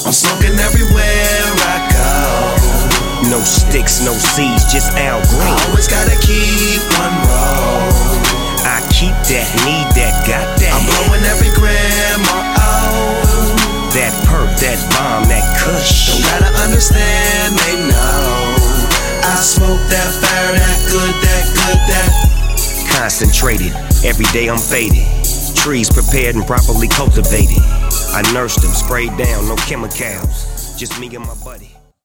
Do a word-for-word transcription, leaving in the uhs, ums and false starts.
I'm smoking everywhere I go. No sticks, no seeds, just Al Green. I always gotta keep one roll. I keep that, need that, got that. I'm blowing every gram oh. That perp, that bomb, that kush. Don't gotta understand, they know. I smoke that fire, that good, that good, that concentrated, every day I'm faded. Trees prepared and properly cultivated. I nursed them, sprayed down, no chemicals. Just me and my buddy.